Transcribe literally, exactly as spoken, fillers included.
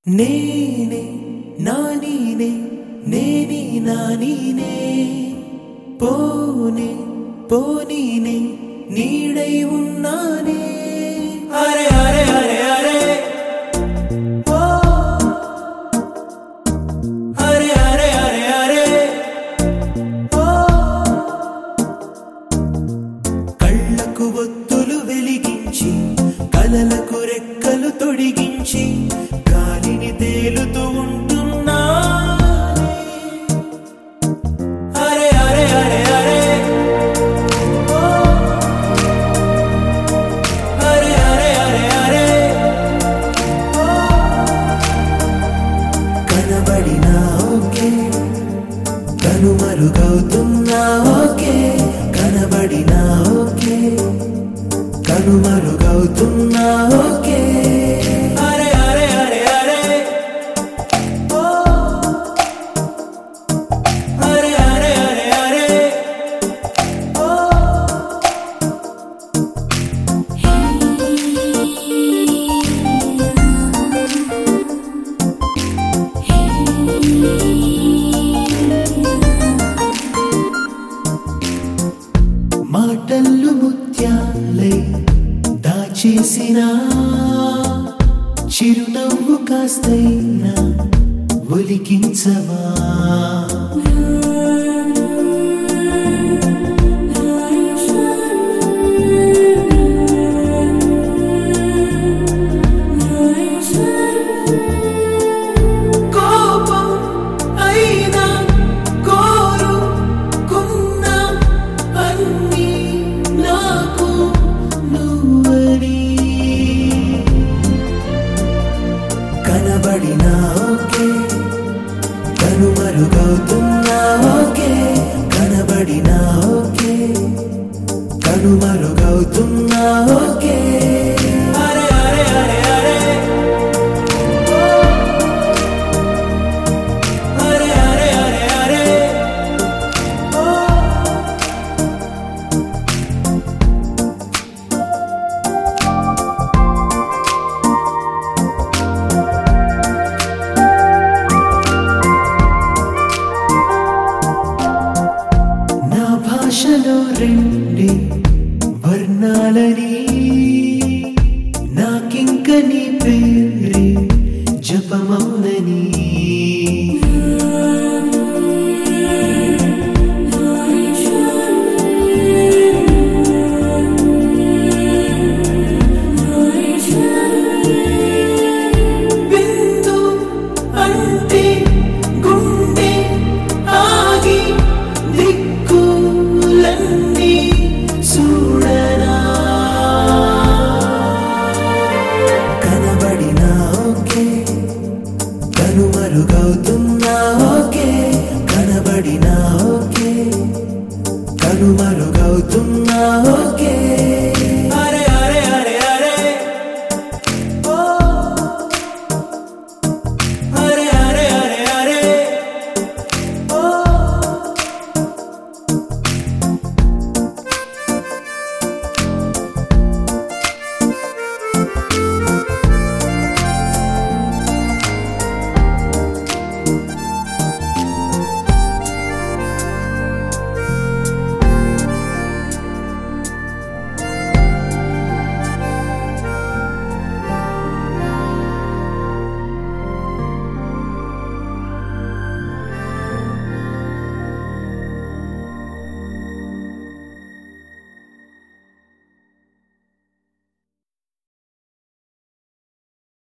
నేనే నానీనే నేని నానీనే పోనే పోనీనే నీడై ఉన్నానే అరే అరే అరే అరే ఓ అరే అరే అరే అరే ఓ కళ్ళకు ఒత్తులు వెలిగించి కలలకు రెక్కలు తొడిగించి గాలిని తేలుతూ ఉంటున్నా అరే అరే అరే అరే ఓ అరే అరే అరే అరే ఓ కనబడినా ఓకే కనుమరుగవుతున్నా ఓకే కనబడినా ఓకే కనుమరుగవుతున్నా ఓకే అరే అరే అరే అరే ఓ అరే అరే అరే అరే ఓ మాటలు ముత్యాలై దాచేసిన చిరునవ్వు కాస్తైనా ఒలికించవా కోపం అయినా కోరుకున్నా అన్నీ నాకు నువ్వని కనబడినా ఓకే కనుమరుగవుతున్నా ఓకే కనబడినా ఓకే కనుమరుగవుతున్నా ఓకే అరే అరే అరే అరే ఓ అరే అరే అరే అరే ఓ నా భాషలో రెండే వర్ణాలని నాకింక నీ పేరే జపమౌనని